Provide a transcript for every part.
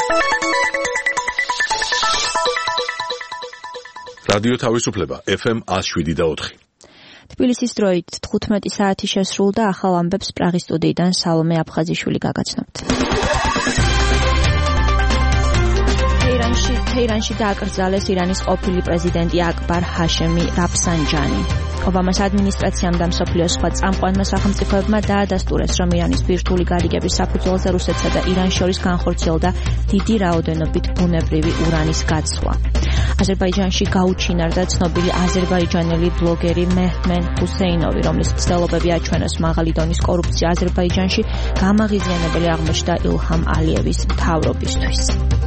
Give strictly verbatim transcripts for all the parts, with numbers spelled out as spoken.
რადიო თავისუფლება ეფ ემ one oh seven და four. თბილისის დროით თხუთმეტი საათი შესრულდა. ახალ ამბებს პრაღის სტუდიიდან სალომე აფხაზიშვილი გაგაცნობთ. თეირანში თეირანში დააკრძალეს ირანის ყოფილი პრეზიდენტი აკბარ ჰაშემი რაფსანჯანი. ობამას ადმინისტრაციამ და მსოფლიოს სხვა წამყვანმა სახელმწიფოებმა დაადასტურეს, რომ ირანის ბირთვული გარიგების საფუძველზე რუსეთსა და ირანს შორის განხორციელდა დიდი რაოდენობით ბუნებრივი ურანის გაცვლა. აზერბაიჯანში გაუჩინარდა ცნობილი აზერბაიჯანელი ბლოგერი მეჰმენ ჰუსეინოვი, რომლის მცდელობები აჩვენოს მაღალი დონის კორუფცია აზერბაიჯანში, გამაღიზიანებელი აღმოჩნდა ილჰამ ალიევის მთავრობისთვის.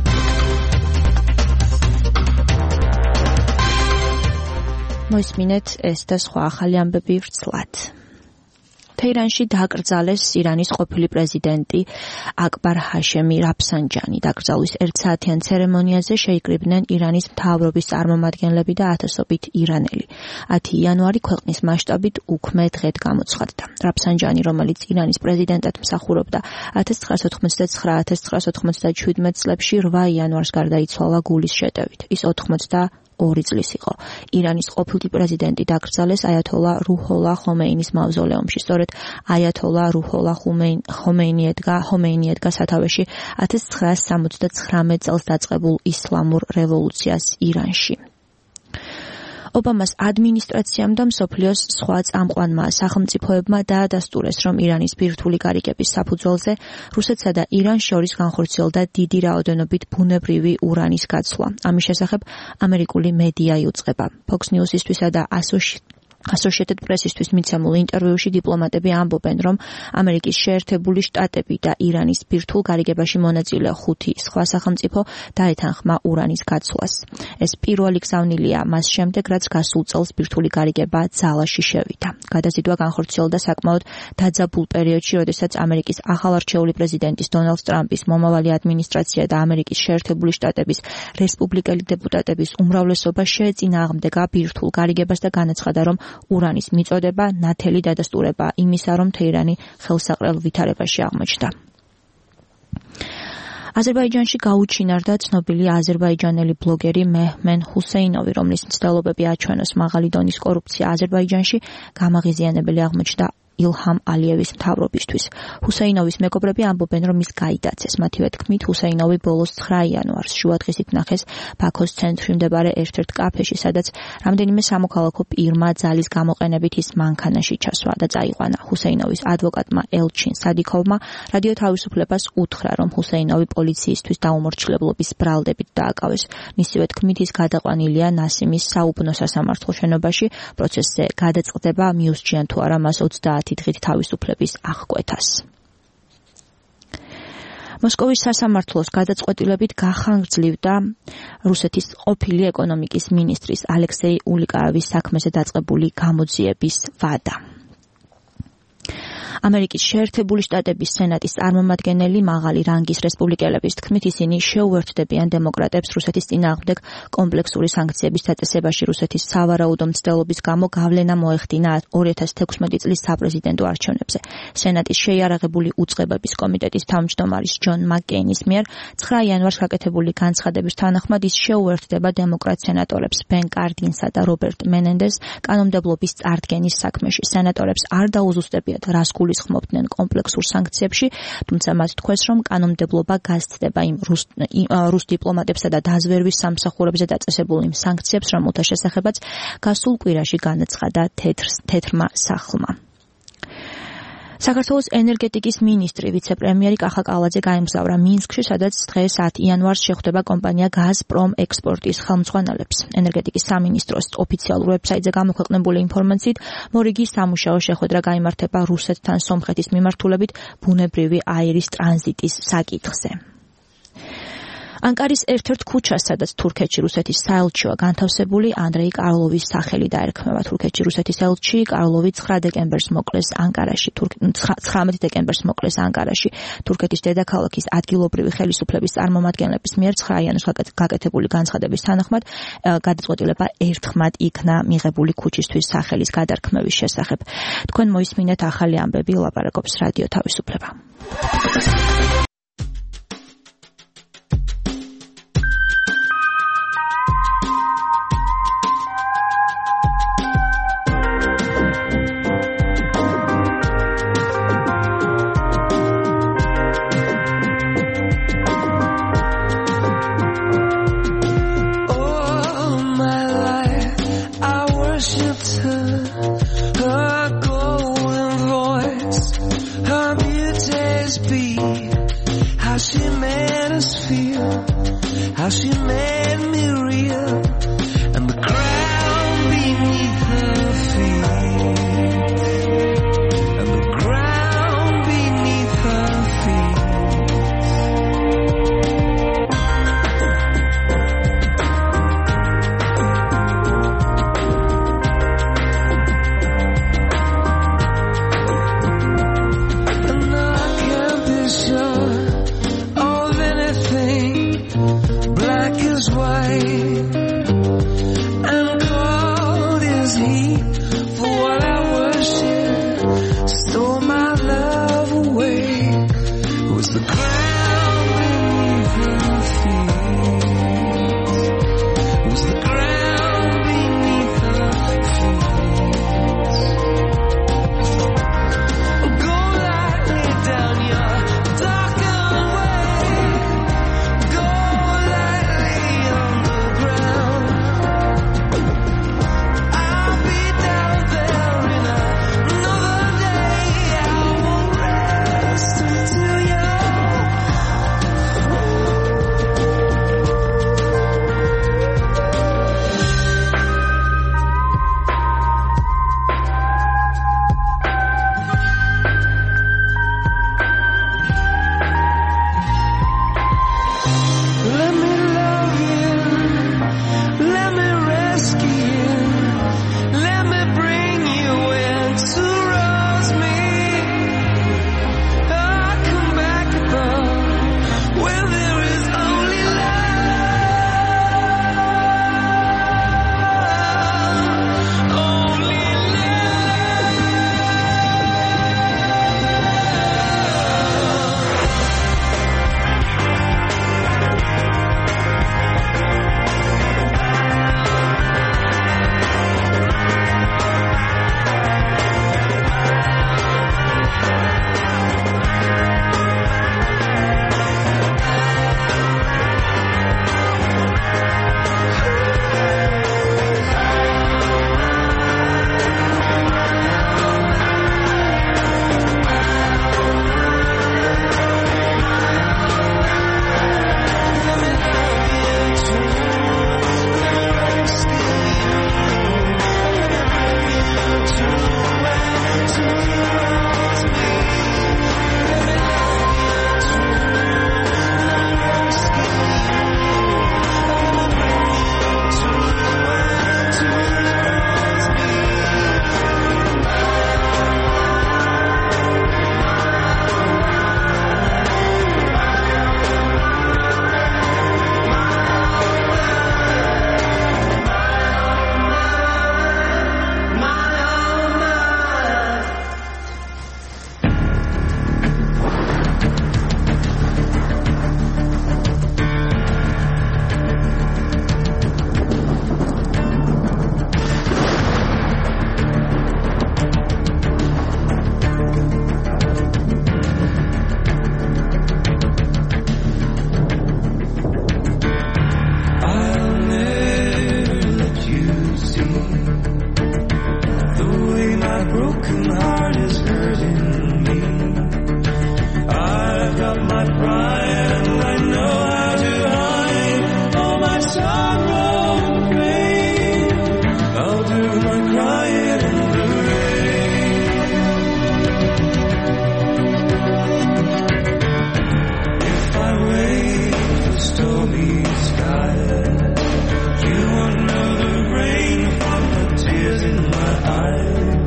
მოისმინეთ ეს და სხვა ახალი ამბები ვრცლად. თეირანში დააკრძალეს ირანის ყოფილი პრეზიდენტი აკბარ ჰაშემი რაფსანჯანი. დაკრძალვის ერთსაათიან ცერემონიაზე შეიკრიბნენ ირანის მთავრობის წარმომადგენლები და ათასობით ირანელი. ათი იანვარი ქვეყნის მასშტაბით უქმე დღედ გამოცხადდა. რაფსანჯანი, რომელიც ირანის პრეზიდენტად მსახურობდა ათას ცხრაას ოთხმოცდათსხრა - ათას ცხრაას ოთხმოცდაშვიდმეტ წლებში, რვა იანვარს გარდაიცვალა გულის შეტევით. ის ოთხმოცდაორი წლის იყო. ირანის ყოფილი პრეზიდენტი დაკრძალეს აიათოლა რუჰოლა ხომეინის მავზოლეუმში. სწორედ აიათოლა რუჰოლა ხომეინი ედგა ხომეინი ედგა სათავეში ათას ცხრაას სამოცდაცხრამეტ წელს დაწყებულ ისლამურ რევოლუციას ირანში. ობამას ადმინისტრაციამ და მსოფლიოს სხვა წამყვანმა სახელმწიფოებმა დაადასტურეს, რომ ირანის ბირთვული გარიგების საფუძველზე რუსეთსა და irans შორის განხორციელდა დიდი რაოდენობით ბუნებრივი ურანის გაცვლა. ამის შესახებ ამერიკული მედია იუწყება. Fox News-ისთვისა და Associated Press-ისთვის მიცემულ ინტერვიუში დიპლომატები ამბობენ, რომ ამერიკის შეერთებული შტატები და ირანის ბირთვულ გარიგებაში მონაწილე ხუთი სხვა სახელმწიფო დაეთანხმა ურანის გაცვლას. ეს პირველი გზავნილია მას შემდეგ, რაც გასულ წელს ბირთვული გარიგება ძალაში შევიდა. გადაზიდვა განხორციელდა საკმაოდ დაძაბულ პერიოდში, როდესაც ამერიკის ახალარჩეული პრეზიდენტის დონალდ ტრამპის მომავალი ადმინისტრაცია და ამერიკის შეერთებული შტატების რესპუბლიკელი დეპუტატების უმრავლესობა შეეწინააღმდეგა ბირთვულ გარიგებას და განაცხადა, რომ ურანის მიწოდება ნათელი დადასტურება იმისა, რომ თეირანი ხელსაყრელ ვითარებაში აღმოჩნდა. აზერბაიჯანში გაუჩინარდა ცნობილი აზერბაიჯანელი ბლოგერი მეჰმენ ჰუსეინოვი, რომლის მცდელობები აჩვენოს მაღალი დონის კორუფცია აზერბაიჯანში, გამაღიზიანებელი აღმოჩნდა ილჰამ ალიევის მთავრობისთვის. ჰუსეინოვის მეგობრები ამბობენ, რომ ის გაიტაცეს. მათივე თქმით, ჰუსეინოვი ბოლოს ცხრა იანვარს შუადღისით ნახეს ბაქოს ცენტრში მდებარე ერთ-ერთ კაფეში, სადაც რამდენიმე სამოქალაქო პირმა ძალის გამოყენებით ის მანქანაში ჩასვა და წაიყვანა. ჰუსეინოვის ადვოკატმა ელჩინ სადიქოვმა რადიო თავისუფლებას უთხრა, რომ ჰუსეინოვი პოლიციისთვის დაუმორჩილებლობის ბრალდებით დააკავეს. მისივე თქმით, ის გადაყვანილია ნასიმის საუბნო სასამართლო შენობაში. პროცესზე გადაწყდება მიუსჯიან თუ არა მას ოცდაათი დღით თავისუფლების აღკვეთას. მოსკოვის სასამართლოს გადაწყვეტილებით გახანგრძლივდა რუსეთის ყოფილი ეკონომიკის მინისტრის ალექსეი ულიკაევის საქმეზე დაწყებული გამოძიების ვადა. ამერიკის შეერთებული შტატების სენატის წარმომადგენელი მაღალი რანგის რესპუბლიკელების თქმით, ისინი შეუერთდებიან დემოკრატებს რუსეთის წინააღმდეგ კომპლექსური სანქციების დაწესებაში. რუსეთის სავარაუდო მცდელობის გამო გავლენა მოეხდინა ორი ათას თექვსმეტი წლის საპრეზიდენტო არჩევნებზე. სენატის შეიარაღებული უწყებების კომიტეტის თავმჯდომარის ჯონ მაკკეინის მიერ ცხრა იანვარს გაკეთებული განცხადების თანახმად ის შეუერთდება დემოკრატ სენატორებს ბენ კარდინსა და რობერტ მენენდეს კანონმდებლობის წარდგენის საქმეში. სენატორებს არ დაუზუსტებიათ, რას გულისხმობდნენ კომპლექსურ სანქციებში, თუმცა მათ თქვეს, რომ კანონმდებლობა გასცდება იმ რუს, რუს დიპლომატებსა და დაზვერვის სამსახურებზე დაწესებულ იმ სანქციებს, რომელთა შესახებაც გასულ კვირაში განაცხადა თეთრმა სახლმა. საქართველოს ენერგეტიკის მინისტრი ვიცე-პრემიერი კახა კალაძე გაემგზავრა მინსკში, სადაც დღეს ათი იანვარს შეხვდება კომპანია გაზპრომ ექსპორტის ხელმძღვანელებს. ენერგეტიკის სამინისტროს ოფიციალურ ვებსაიტზე გამოქვეყნებული ინფორმაციით, მორიგი სამუშაო შეხვედრა გაიმართება რუსეთთან სომხეთის მიმართულებით ბუნებრივი აირის ტრანზიტის საკითხზე. ანკარის ერთ-ერთ ქუჩას, სადაც თურქეთში რუსეთის საელჩოა განთავსებული, ანდრეი კარლოვის სახელი დაერქმევა. თურქეთში რუსეთის ელჩი კარლოვი ცხრა დეკემბერს მოკლეს ანკარაში, ცხრამეტი დეკემბერს მოკლეს ანკარაში. თურქეთის დედაქალაქის ადგილობრივი ხელისუფლების წარმომადგენლების მიერ ცხრა იანვარს გაკეთებული განცხადების თანახმად გადაწყვეტილება ერთხმად იქნა მიღებული ქუჩისთვის სახელის გადარქმევის შესახებ. თქვენ მოისმინეთ ახალი ამბები, ლაპარაკობს რადიო თავისუფლება. how she made us feel, how she made me real, and the ground beneath her feet, and the ground beneath her feet.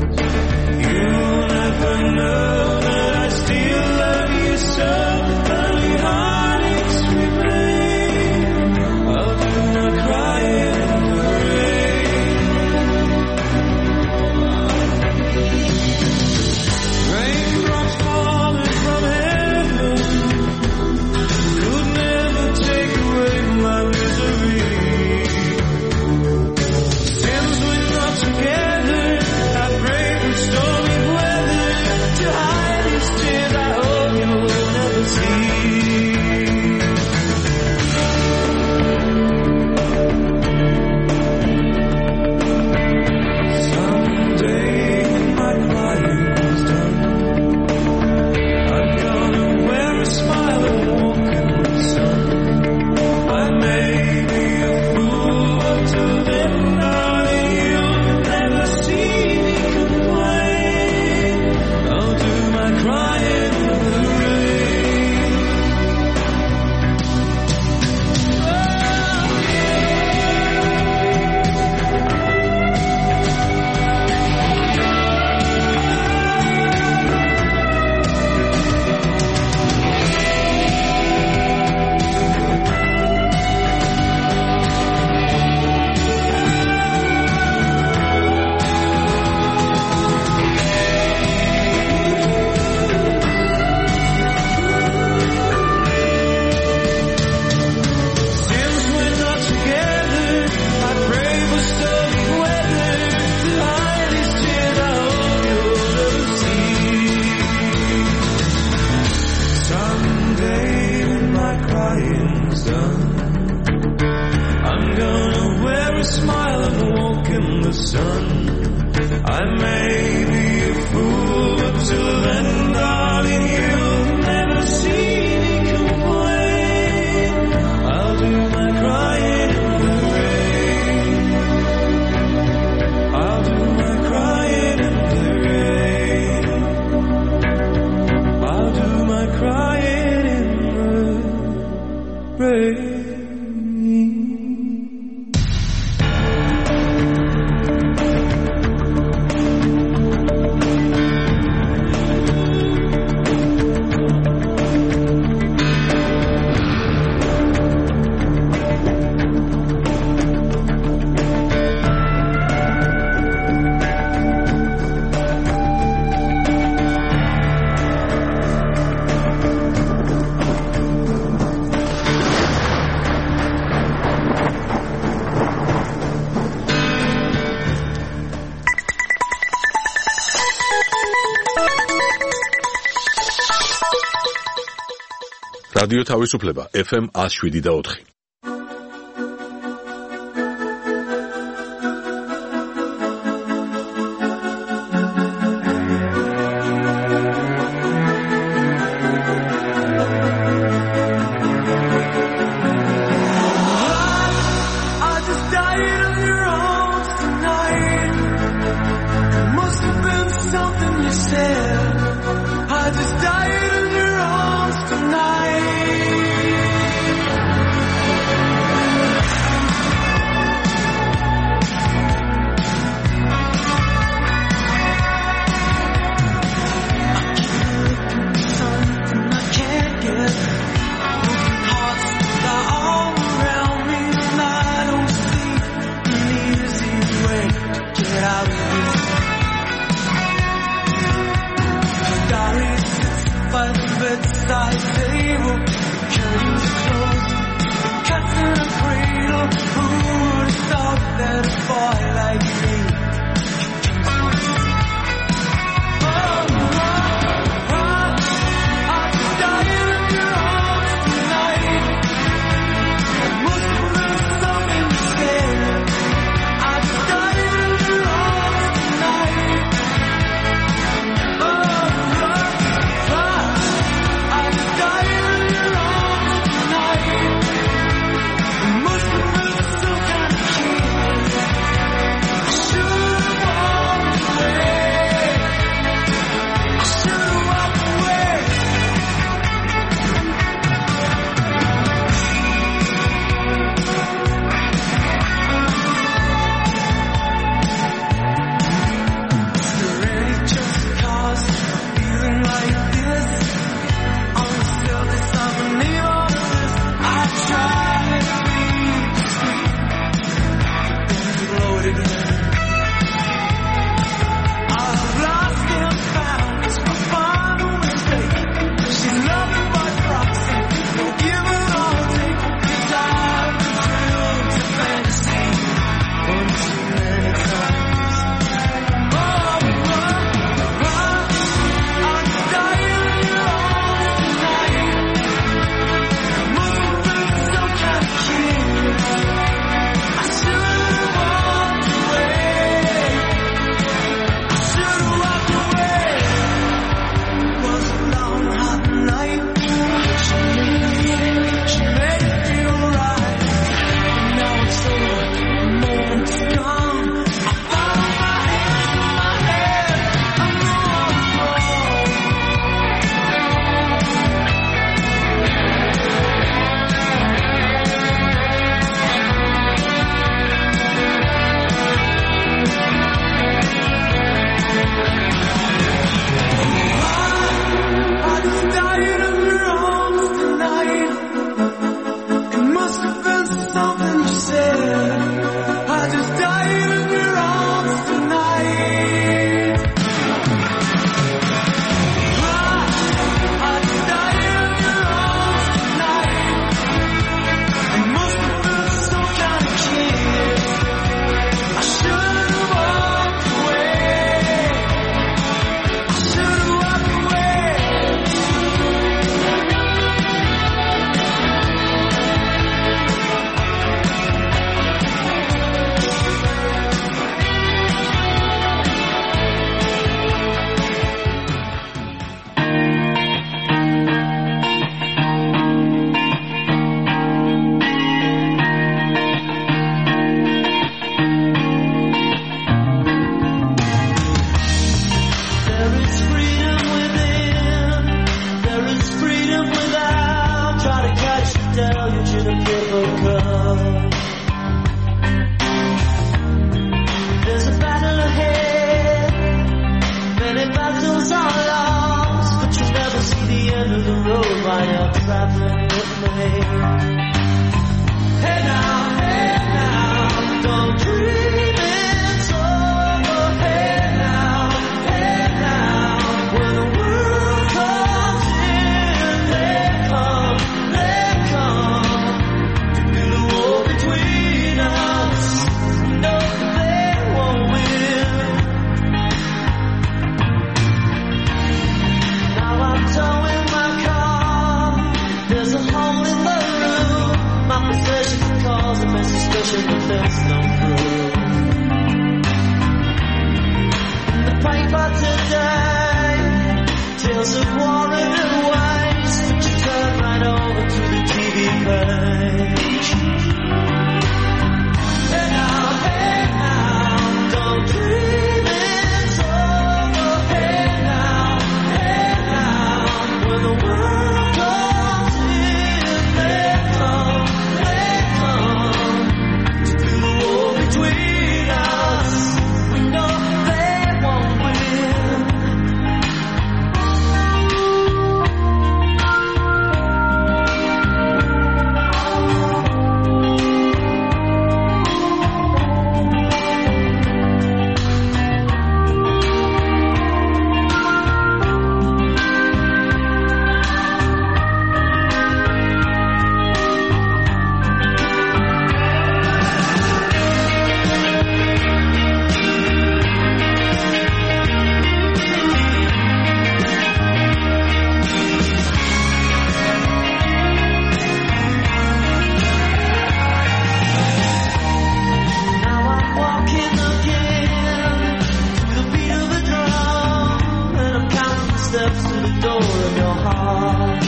Know that I still love you so. sun. I'm gonna wear a smile and walk in the sun. I may be a fool, but till then, darling, you'll never see me complain. I'll do my crying in the rain. I'll do my crying in the rain. I'll do my crying in the rain. რადიო თავისუფლება ეფ ემ one oh seven და four. I just died in your arms tonight. in a paper cup. There's a battle ahead, many battles are lost, but you'll never see the end of the road while you're traveling with me. Hey now, hey now, don't dream it's over. Hey now, hey now, when the world comes in, they come, they come to build a wall between us. No, they won't win. Now I'm towing my car. There's a hole in the roof. My possession calls a message special, but there's no proof. In the paper today, tales of war and waste, but you turn right over to the T V page. Hey now, hey now, don't dream it's over. Hey now, hey now, when the world comes in, they come, they come to build a wall between us. We know they won't win. Now I'm walking again to the beat of a drum, and I'm counting the steps to the door of your heart.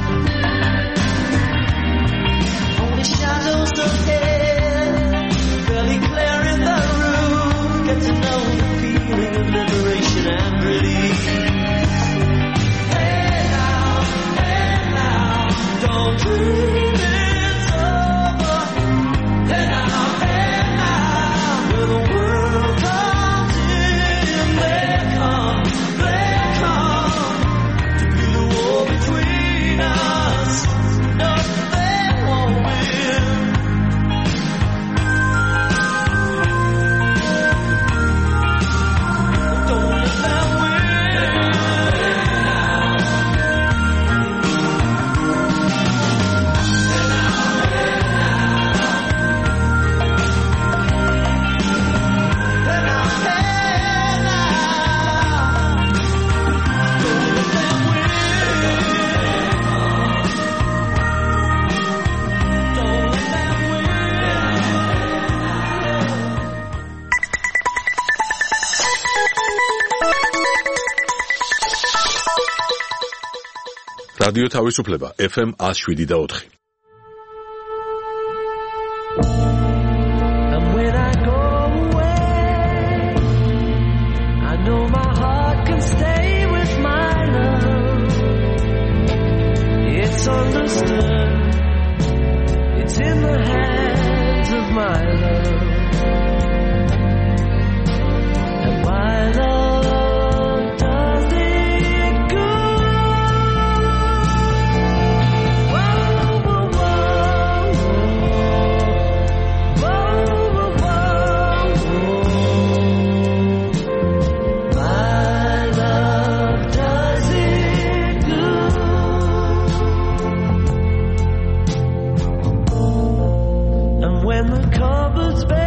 Only shadows ahead, barely clear in the room. Get to know the feeling of liberation and release. Hey now, hey now, don't dream it's over. Hey now, hey now, when the world comes in, they come, they come to build a wall between us. No, they won't win. Don't let them win. რადიო თავისუფლება ეფ ემ one oh seven და four. And when I go away, I know my heart can stay with my love. It's understood, it's in the hands of my love. And my love does it good. Whoa, whoa, whoa, whoa, whoa, whoa, whoa. My love does it good. And when the cupboard's bare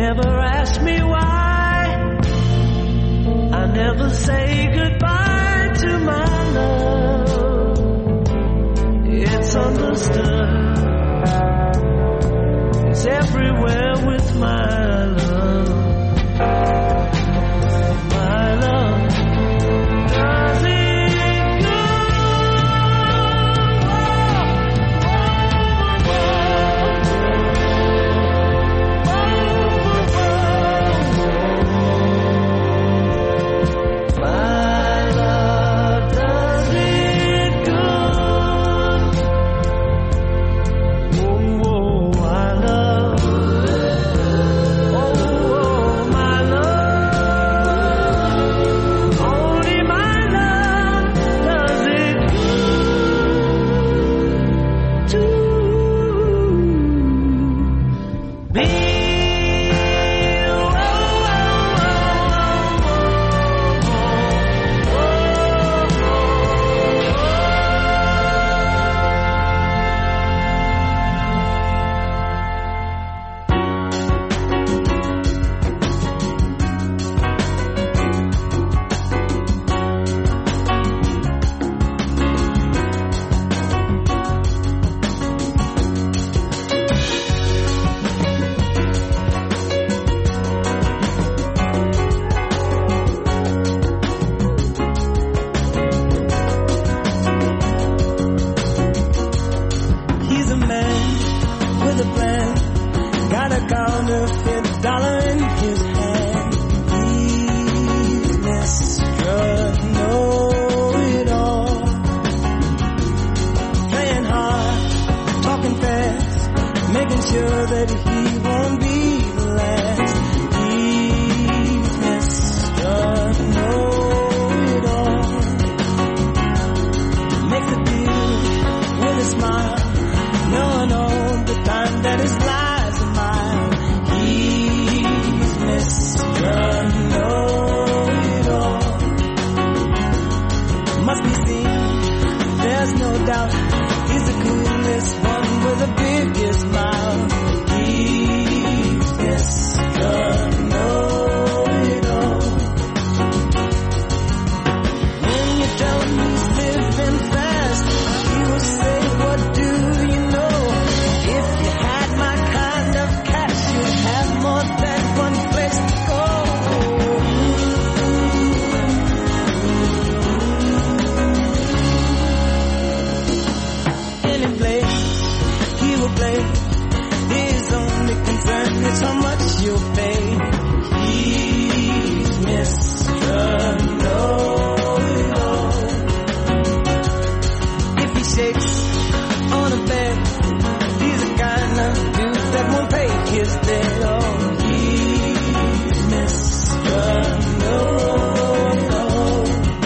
never ask me why. I never say goodbye to my love. It's understood. It's everywhere with my love. My love does it My love does it good. Oh, oh, my love. Oh, my love. Only my love does it good to me. He's a man with a plan, got a counterfeit dollar in his hand. He's Mister Know-It-All, playing hard, talking fast, making sure that he won't be the last. He's Mister Know-It-All, makes a deal with a smile, knowing all the time that his lies are mine. He's Mister Know-It-All. Must be seen, there's no doubt. He's the coolest one with the biggest smile. He's Mister Know-It-All. When you tell him he's living fast, he will say, what do you know? If you had my kind of cash, you'd have more than one place to go. Any place he will play, his only concern is how much you'll pay. He's Mister Know-It-All. If he shakes on a bed, he's the kind of dude that won't pay his debt. Oh, he's Mister Know-It-All.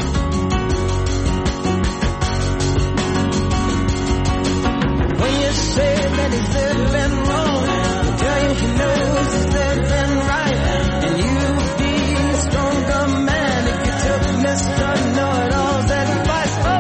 When you say that he's living wrong, he'll tell you he knows he's living right. And you'd be a stronger man if you took Mister Know-It-All's advice. Oh,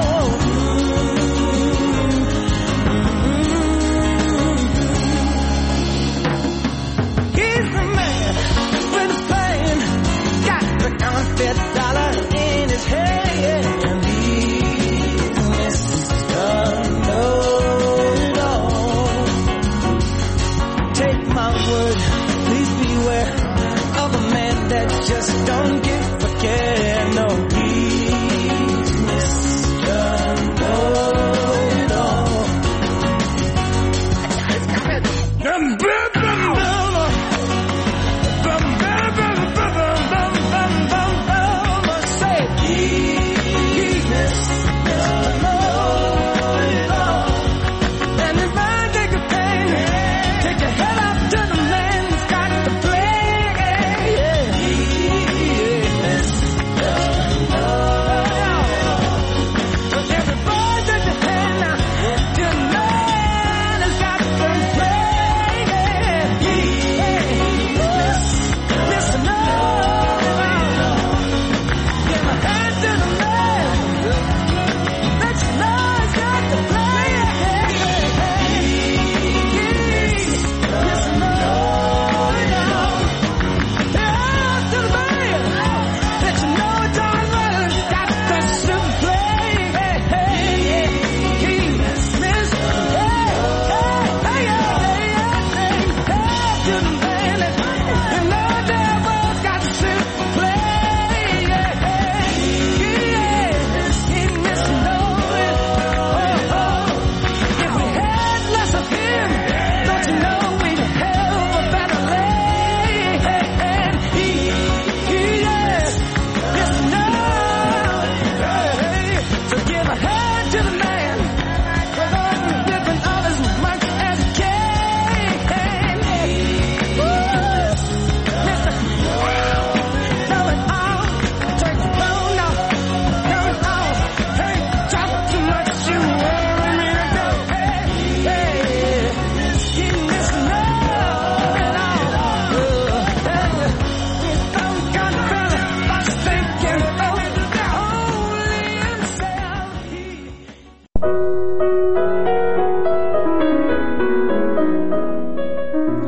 he's the man with a plan, got the counterfeit dollar in his head. And he's Mister Know-It-All. Take my word, please beware of a man that just don't give a care. No, he's Mister Know-It-All. Say, he's Mister Know-It-All. And if I take a pain, take your head up to the man who's got the play. Yeah.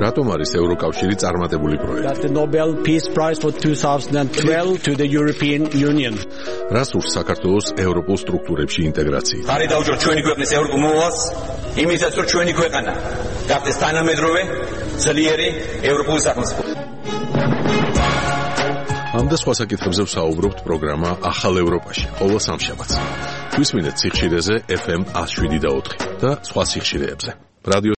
რატომ არის ევროკავშირი წარმატებული პროექტი? That the Nobel Peace Prize for two thousand twelve to the European Union. რას ურს საქართველოს ევროპულ სტრუქტურებში ინტეგრაცია? ხარი დაუჭროთ ჩვენი ქვეყნის ევროპულ მოვალს, იმისაც რომ ჩვენი ქვეყანა გახდეს თანამედროვე, ძლიერი ევროპული სახელმწიფო. ამ და სხვა საკითხებზე ვსაუბრობთ პროგრამა ახალ ევროპაში ყოველ სამშაბათს. გვისმინეთ სიხშირეზე ეფ ემ one oh seven და ოთხი და სხვა სიხშირეებზე. რადიო